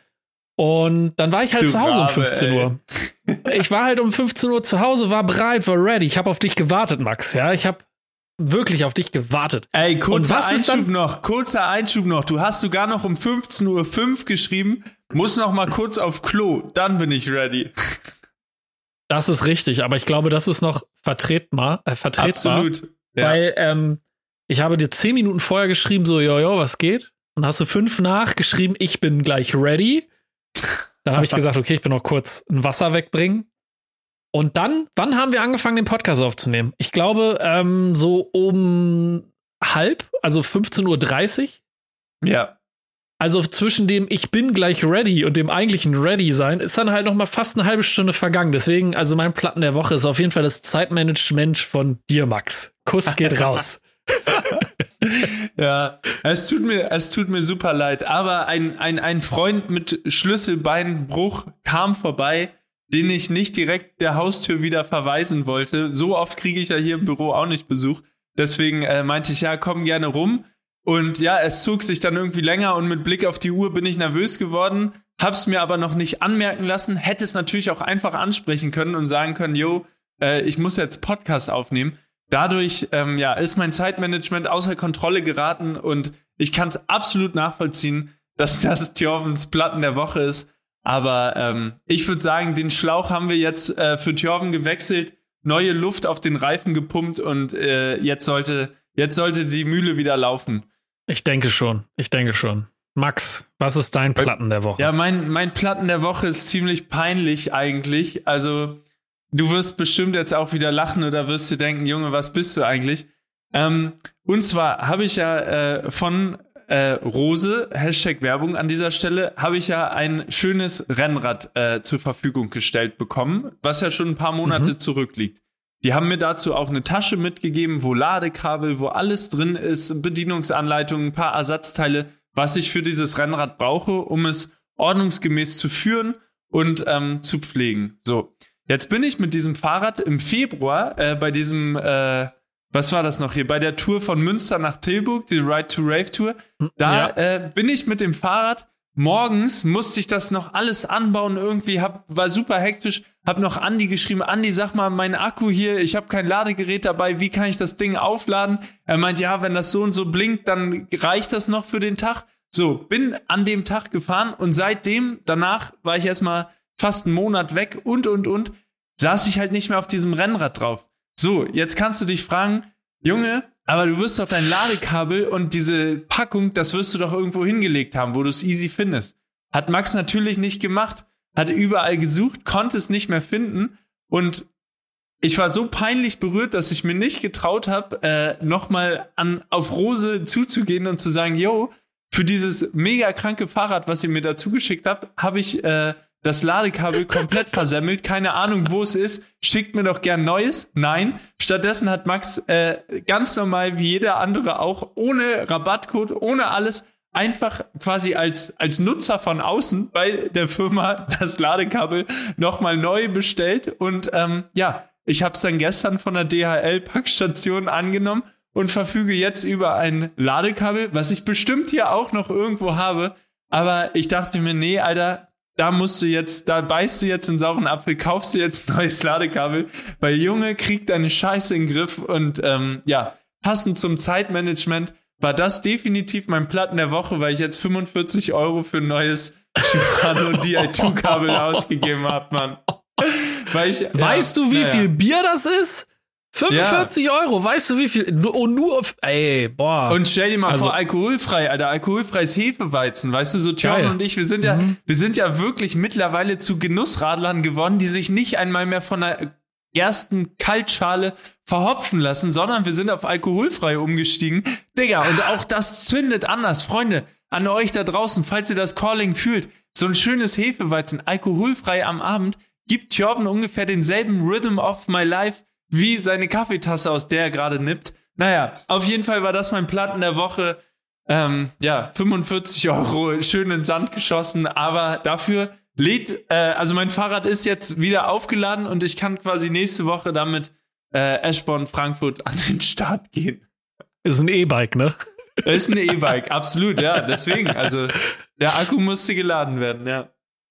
Und dann war ich halt du zu Hause Rabe, um fünfzehn Uhr. Ich war halt um fünfzehn Uhr zu Hause, war bereit, war ready. Ich habe auf dich gewartet, Max. Ja, ich habe wirklich auf dich gewartet. Ey, kurzer Einschub noch, kurzer Einschub noch. Du hast sogar noch um fünfzehn Uhr fünf geschrieben, muss noch mal kurz auf Klo, dann bin ich ready. Das ist richtig, aber ich glaube, das ist noch vertretbar. Äh, vertretbar Absolut. Ja. Weil ähm, ich habe dir zehn Minuten vorher geschrieben, so, jojo, was geht? Und hast du fünf nachgeschrieben, ich bin gleich ready. Dann habe ich gesagt, okay, ich bin noch kurz ein Wasser wegbringen. Und dann, wann haben wir angefangen, den Podcast aufzunehmen? Ich glaube, ähm, so um halb, also fünfzehn Uhr dreißig. Ja. Also zwischen dem ich bin gleich ready und dem eigentlichen Ready sein, ist dann halt noch mal fast eine halbe Stunde vergangen. Deswegen, also mein Platten der Woche ist auf jeden Fall das Zeitmanagement von dir, Max. Kuss geht raus. Ja, es tut mir, es tut mir super leid, aber ein, ein, ein Freund mit Schlüsselbeinbruch kam vorbei, den ich nicht direkt der Haustür wieder verweisen wollte. So oft kriege ich ja hier im Büro auch nicht Besuch. Deswegen äh, meinte ich, ja, komm gerne rum. Und ja, es zog sich dann irgendwie länger und mit Blick auf die Uhr bin ich nervös geworden, hab's mir aber noch nicht anmerken lassen, hätte es natürlich auch einfach ansprechen können und sagen können, yo, äh, ich muss jetzt Podcast aufnehmen. Dadurch ähm, ja, ist mein Zeitmanagement außer Kontrolle geraten und ich kann es absolut nachvollziehen, dass das Thjörvens Platten der Woche ist. Aber ähm, ich würde sagen, den Schlauch haben wir jetzt äh, für Thjörven gewechselt, neue Luft auf den Reifen gepumpt und äh, jetzt sollte jetzt sollte die Mühle wieder laufen. Ich denke schon, ich denke schon. Max, was ist dein Platten der Woche? Ja, mein, mein Platten der Woche ist ziemlich peinlich eigentlich. Also, du wirst bestimmt jetzt auch wieder lachen oder wirst dir denken, Junge, was bist du eigentlich? Ähm, und zwar habe ich ja äh, von äh, Rose, Hashtag Werbung an dieser Stelle, habe ich ja ein schönes Rennrad äh, zur Verfügung gestellt bekommen, was ja schon ein paar Monate mhm. zurückliegt. Die haben mir dazu auch eine Tasche mitgegeben, wo Ladekabel, wo alles drin ist, Bedienungsanleitungen, ein paar Ersatzteile, was ich für dieses Rennrad brauche, um es ordnungsgemäß zu führen und ähm, zu pflegen. So, jetzt bin ich mit diesem Fahrrad im Februar äh, bei diesem, äh, was war das noch hier, bei der Tour von Münster nach Tilburg, die Ride to Rave Tour. Da ja. äh, bin ich mit dem Fahrrad. Morgens musste ich das noch alles anbauen irgendwie, hab, war super hektisch, hab noch Andi geschrieben, Andi, sag mal, mein Akku hier, ich habe kein Ladegerät dabei, wie kann ich das Ding aufladen? Er meint, ja, wenn das so und so blinkt, dann reicht das noch für den Tag. So, bin an dem Tag gefahren und seitdem, danach war ich erstmal fast einen Monat weg und, und, und, saß ich halt nicht mehr auf diesem Rennrad drauf. So, jetzt kannst du dich fragen, Junge, aber du wirst doch dein Ladekabel und diese Packung, das wirst du doch irgendwo hingelegt haben, wo du es easy findest. Hat Max natürlich nicht gemacht, hat überall gesucht, konnte es nicht mehr finden und ich war so peinlich berührt, dass ich mir nicht getraut habe, äh, nochmal an auf Rose zuzugehen und zu sagen, yo, für dieses mega kranke Fahrrad, was ihr mir dazu geschickt habt, habe ich äh, das Ladekabel komplett versemmelt. Keine Ahnung, wo es ist. Schickt mir doch gern Neues. Nein. Stattdessen hat Max äh, ganz normal wie jeder andere auch ohne Rabattcode, ohne alles, einfach quasi als als Nutzer von außen bei der Firma das Ladekabel nochmal neu bestellt. Und ähm, ja, ich habe es dann gestern von der D H L-Packstation angenommen und verfüge jetzt über ein Ladekabel, was ich bestimmt hier auch noch irgendwo habe. Aber ich dachte mir, nee, Alter, da musst du jetzt, da beißt du jetzt in sauren Apfel, kaufst du jetzt ein neues Ladekabel, weil Junge, krieg deine Scheiße in den Griff. Und ähm, ja, passend zum Zeitmanagement war das definitiv mein Platten der Woche, weil ich jetzt fünfundvierzig Euro für ein neues Shimano D I zwei Kabel ausgegeben habe, Mann. Weil ich, weißt ja, du, wie ja. viel Bier das ist? fünfundvierzig ja. Euro, weißt du, wie viel? Und nur auf, ey, boah. Und stell dir mal also, vor, alkoholfrei, Alter, alkoholfreies Hefeweizen, weißt du, so Tjörn und ich, wir sind ja, mhm. wir sind ja wirklich mittlerweile zu Genussradlern geworden, die sich nicht einmal mehr von einer Gersten-Kaltschale verhopfen lassen, sondern wir sind auf alkoholfrei umgestiegen. Digga, und auch das zündet anders. Freunde, an euch da draußen, falls ihr das Calling fühlt, so ein schönes Hefeweizen, alkoholfrei am Abend, gibt Tjörven ungefähr denselben Rhythm of my life wie seine Kaffeetasse, aus der er gerade nippt. Naja, auf jeden Fall war das mein Platten der Woche. Ähm, ja, fünfundvierzig Euro, schön in den Sand geschossen, aber dafür lädt, äh, also mein Fahrrad ist jetzt wieder aufgeladen und ich kann quasi nächste Woche damit äh, Eschborn, Frankfurt an den Start gehen. Ist ein E-Bike, ne? Ist ein E-Bike, absolut, ja, deswegen, also der Akku musste geladen werden, ja.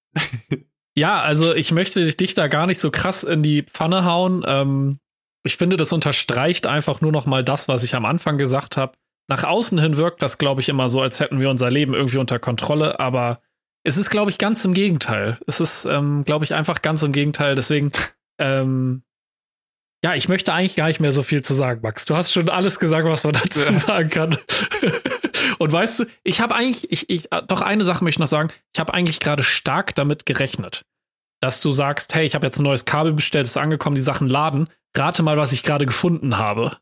Ja, also ich möchte dich da gar nicht so krass in die Pfanne hauen. Ähm, ich finde, das unterstreicht einfach nur noch mal das, was ich am Anfang gesagt habe. Nach außen hin wirkt das, glaube ich, immer so, als hätten wir unser Leben irgendwie unter Kontrolle. Aber es ist, glaube ich, ganz im Gegenteil. Es ist, ähm, glaube ich, einfach ganz im Gegenteil. Deswegen, ähm, ja, ich möchte eigentlich gar nicht mehr so viel zu sagen, Max. Du hast schon alles gesagt, was man dazu ja. sagen kann. Und weißt du, ich habe eigentlich, ich, ich, doch eine Sache möchte ich noch sagen, ich habe eigentlich gerade stark damit gerechnet, dass du sagst, hey, ich habe jetzt ein neues Kabel bestellt, ist angekommen, die Sachen laden. Rate mal, was ich gerade gefunden habe.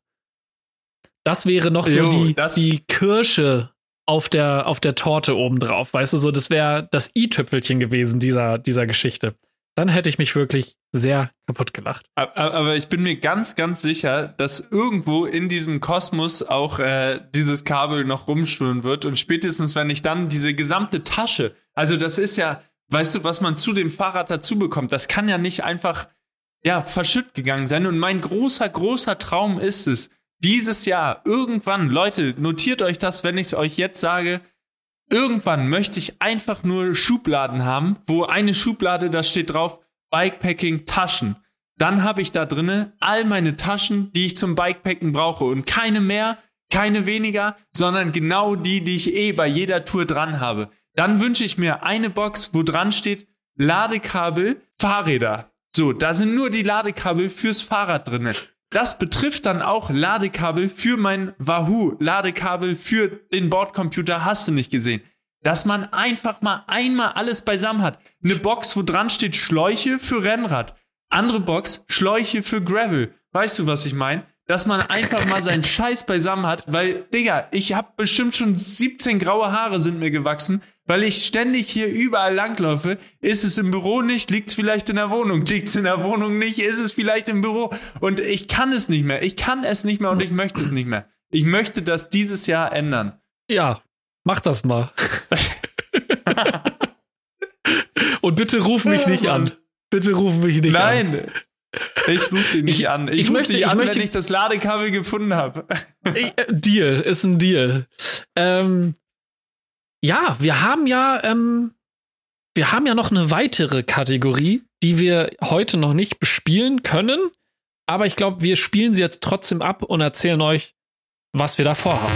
Das wäre noch so jo, die, die Kirsche auf der, auf der Torte obendrauf. Weißt du, so, das wäre das i-Tüpfelchen gewesen dieser, dieser Geschichte. Dann hätte ich mich wirklich sehr kaputt gelacht. Aber ich bin mir ganz, ganz sicher, dass irgendwo in diesem Kosmos auch äh, dieses Kabel noch rumschwirren wird. Und spätestens, wenn ich dann diese gesamte Tasche, also das ist ja, weißt du, was man zu dem Fahrrad dazu bekommt, das kann ja nicht einfach, ja, verschütt gegangen sein. Und mein großer, großer Traum ist es, dieses Jahr, irgendwann, Leute, notiert euch das, wenn ich es euch jetzt sage, irgendwann möchte ich einfach nur Schubladen haben, wo eine Schublade, da steht drauf, Bikepacking Taschen. Dann habe ich da drinne all meine Taschen, die ich zum Bikepacken brauche. Und keine mehr, keine weniger, sondern genau die, die ich eh bei jeder Tour dran habe. Dann wünsche ich mir eine Box, wo dran steht, Ladekabel, Fahrräder. So, da sind nur die Ladekabel fürs Fahrrad drinne. Das betrifft dann auch Ladekabel für mein Wahoo, Ladekabel für den Bordcomputer, hast du nicht gesehen. Dass man einfach mal einmal alles beisammen hat. Eine Box, wo dran steht Schläuche für Rennrad. Andere Box, Schläuche für Gravel. Weißt du, was ich meine? Dass man einfach mal seinen Scheiß beisammen hat, weil, Digga, ich hab bestimmt schon siebzehn graue Haare sind mir gewachsen, weil ich ständig hier überall langlaufe. Ist es im Büro nicht, liegt es vielleicht in der Wohnung. Liegt es in der Wohnung nicht, ist es vielleicht im Büro. Und ich kann es nicht mehr. Ich kann es nicht mehr und ich möchte es nicht mehr. Ich möchte das dieses Jahr ändern. Ja, mach das mal. Und bitte ruf mich nicht an. Bitte ruf mich nicht Nein. an. Nein. Ich rufe dich nicht ich, an. Ich, ich rufe möchte, dich ich an, möchte, wenn ich das Ladekabel gefunden habe. Deal, ist ein Deal. Ähm, ja, wir haben ja, ähm, wir haben ja noch eine weitere Kategorie, die wir heute noch nicht bespielen können. Aber ich glaube, wir spielen sie jetzt trotzdem ab und erzählen euch, was wir da vorhaben.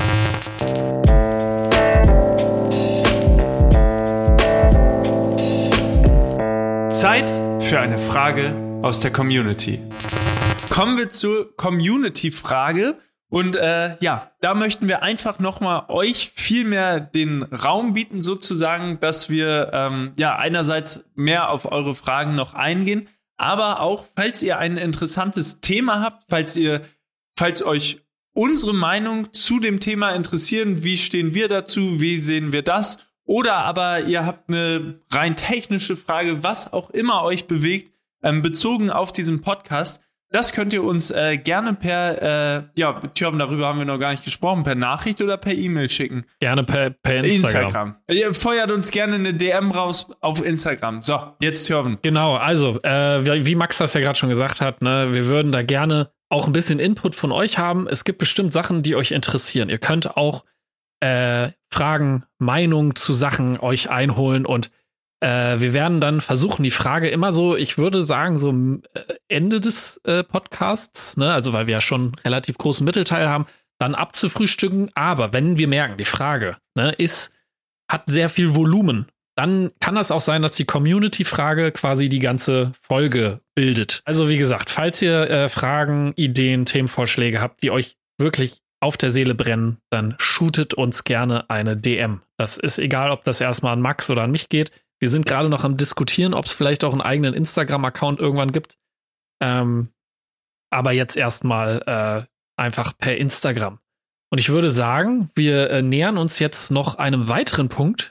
Zeit für eine Frage aus der Community. Kommen wir zur Community-Frage Und äh, ja, da möchten wir einfach nochmal euch viel mehr den Raum bieten, sozusagen, dass wir ähm, ja einerseits mehr auf eure Fragen noch eingehen, aber auch, falls ihr ein interessantes Thema habt, falls ihr, falls euch unsere Meinung zu dem Thema interessieren, wie stehen wir dazu, wie sehen wir das, oder aber ihr habt eine rein technische Frage, was auch immer euch bewegt, ähm, bezogen auf diesen Podcast. Das könnt ihr uns äh, gerne per, äh, ja, Thjörven, darüber haben wir noch gar nicht gesprochen, per Nachricht oder per E-Mail schicken. Gerne per, per Instagram. Instagram. Ihr feuert uns gerne eine D M raus auf Instagram. So, jetzt Thjörven. Genau, also, äh, wie Max das ja gerade schon gesagt hat, ne, wir würden da gerne auch ein bisschen Input von euch haben. Es gibt bestimmt Sachen, die euch interessieren. Ihr könnt auch äh, Fragen, Meinungen zu Sachen euch einholen und Äh, wir werden dann versuchen, die Frage immer so, ich würde sagen, so Ende des äh, Podcasts, ne, also weil wir ja schon relativ großen Mittelteil haben, dann abzufrühstücken. Aber wenn wir merken, die Frage ne, ist, hat sehr viel Volumen, dann kann das auch sein, dass die Community-Frage quasi die ganze Folge bildet. Also wie gesagt, falls ihr äh, Fragen, Ideen, Themenvorschläge habt, die euch wirklich auf der Seele brennen, dann shootet uns gerne eine D M. Das ist egal, ob das erstmal an Max oder an mich geht. Wir sind gerade noch am Diskutieren, ob es vielleicht auch einen eigenen Instagram-Account irgendwann gibt. Ähm, aber jetzt erstmal äh, einfach per Instagram. Und ich würde sagen, wir äh, nähern uns jetzt noch einem weiteren Punkt,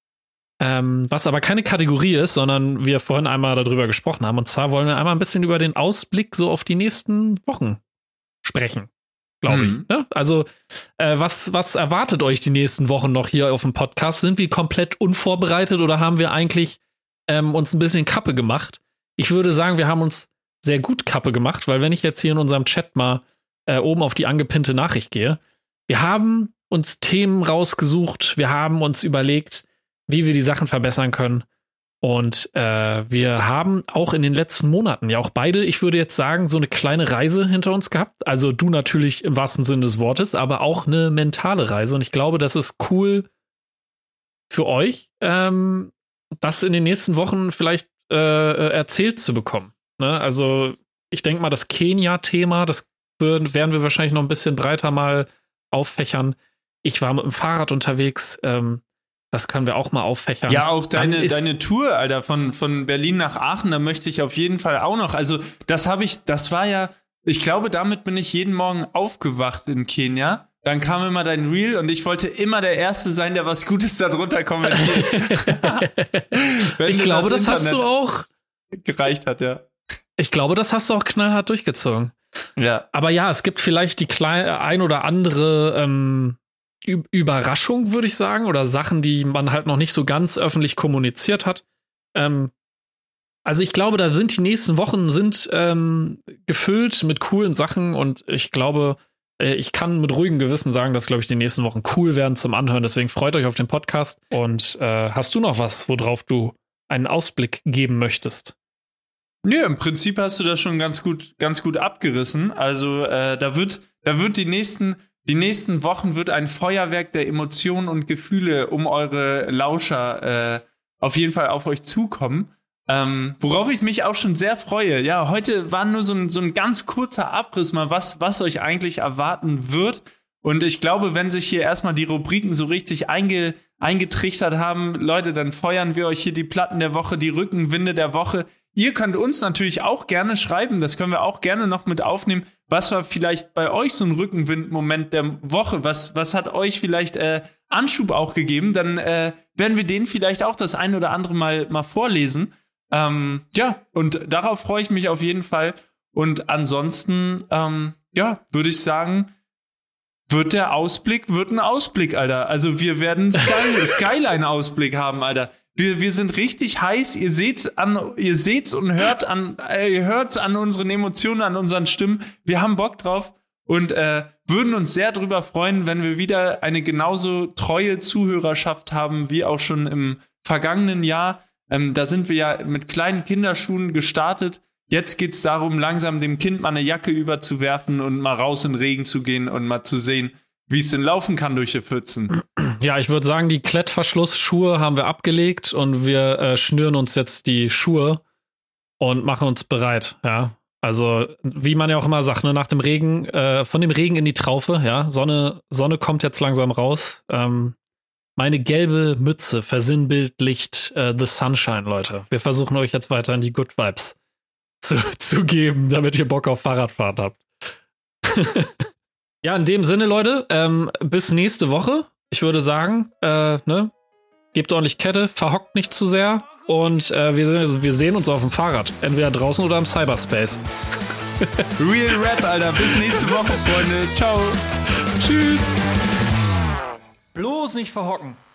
ähm, was aber keine Kategorie ist, sondern wir vorhin einmal darüber gesprochen haben. Und zwar wollen wir einmal ein bisschen über den Ausblick so auf die nächsten Wochen sprechen. Glaube ich. Mhm. Ne? Also, äh, was, was erwartet euch die nächsten Wochen noch hier auf dem Podcast? Sind wir komplett unvorbereitet oder haben wir eigentlich ähm, uns ein bisschen Kappe gemacht? Ich würde sagen, wir haben uns sehr gut Kappe gemacht, weil wenn ich jetzt hier in unserem Chat mal äh, oben auf die angepinnte Nachricht gehe, wir haben uns Themen rausgesucht, wir haben uns überlegt, wie wir die Sachen verbessern können. Und äh, wir haben auch in den letzten Monaten ja auch beide, ich würde jetzt sagen, so eine kleine Reise hinter uns gehabt. Also du natürlich im wahrsten Sinne des Wortes, aber auch eine mentale Reise. Und ich glaube, das ist cool für euch, ähm, das in den nächsten Wochen vielleicht äh, erzählt zu bekommen. Ne? Also ich denke mal, das Kenia-Thema, das würden, werden wir wahrscheinlich noch ein bisschen breiter mal auffächern. Ich war mit dem Fahrrad unterwegs, ähm, das können wir auch mal auffächern. Ja, auch deine, deine Tour, Alter, von, von Berlin nach Aachen, da möchte ich auf jeden Fall auch noch. Also, das habe ich, das war ja, ich glaube, damit bin ich jeden Morgen aufgewacht in Kenia. Dann kam immer dein Reel und ich wollte immer der Erste sein, der was Gutes darunter kommentiert. Ich glaube, das, das hast du auch gereicht hat, ja. Ich glaube, das hast du auch knallhart durchgezogen. Ja. Aber ja, es gibt vielleicht die kleine, ein oder andere ähm, Überraschung, würde ich sagen, oder Sachen, die man halt noch nicht so ganz öffentlich kommuniziert hat. Ähm, also ich glaube, da sind die nächsten Wochen sind ähm, gefüllt mit coolen Sachen und ich glaube, äh, ich kann mit ruhigem Gewissen sagen, dass, glaube ich, die nächsten Wochen cool werden zum Anhören. Deswegen freut euch auf den Podcast. Und äh, hast du noch was, worauf du einen Ausblick geben möchtest? Nö, im Prinzip hast du das schon ganz gut, ganz gut abgerissen. Also äh, da wird, da wird die nächsten Die nächsten Wochen wird ein Feuerwerk der Emotionen und Gefühle um eure Lauscher äh, auf jeden Fall auf euch zukommen. Ähm, worauf ich mich auch schon sehr freue. Ja, heute war nur so ein, so ein ganz kurzer Abriss mal, was, was euch eigentlich erwarten wird. Und ich glaube, wenn sich hier erstmal die Rubriken so richtig einge, eingetrichtert haben, Leute, dann feuern wir euch hier die Platten der Woche, die Rückenwinde der Woche. Ihr könnt uns natürlich auch gerne schreiben, das können wir auch gerne noch mit aufnehmen. Was war vielleicht bei euch so ein Rückenwind-Moment der Woche? Was, was hat euch vielleicht äh, Anschub auch gegeben? Dann äh, werden wir den vielleicht auch das ein oder andere Mal, mal vorlesen. Ähm, ja, und darauf freue ich mich auf jeden Fall. Und ansonsten, ähm, ja, würde ich sagen, wird der Ausblick, wird ein Ausblick, Alter. Also wir werden Sky- Skyline-Ausblick haben, Alter. Wir, wir sind richtig heiß. Ihr seht's an, ihr seht's und hört an, äh, ihr hört's an unseren Emotionen, an unseren Stimmen. Wir haben Bock drauf und äh, würden uns sehr drüber freuen, wenn wir wieder eine genauso treue Zuhörerschaft haben wie auch schon im vergangenen Jahr. Ähm, da sind wir ja mit kleinen Kinderschuhen gestartet. Jetzt geht's darum, langsam dem Kind mal eine Jacke überzuwerfen und mal raus in den Regen zu gehen und mal zu sehen, wie es denn laufen kann durch die Pfützen. Ja, ich würde sagen, die Klettverschlussschuhe haben wir abgelegt und wir äh, schnüren uns jetzt die Schuhe und machen uns bereit, ja. Also, wie man ja auch immer sagt, ne, nach dem Regen, äh, von dem Regen in die Traufe, ja, Sonne, Sonne kommt jetzt langsam raus. Ähm, meine gelbe Mütze versinnbildlicht äh, The Sunshine, Leute. Wir versuchen euch jetzt weiterhin die Good Vibes zu, zu geben, damit ihr Bock auf Fahrradfahren habt. Ja, in dem Sinne, Leute, ähm, bis nächste Woche. Ich würde sagen, äh, ne, gebt ordentlich Kette, verhockt nicht zu sehr. Und äh, wir, sehen, wir sehen uns auf dem Fahrrad. Entweder draußen oder im Cyberspace. Real Rap, Alter. Bis nächste Woche, Freunde. Ciao. Tschüss. Bloß nicht verhocken.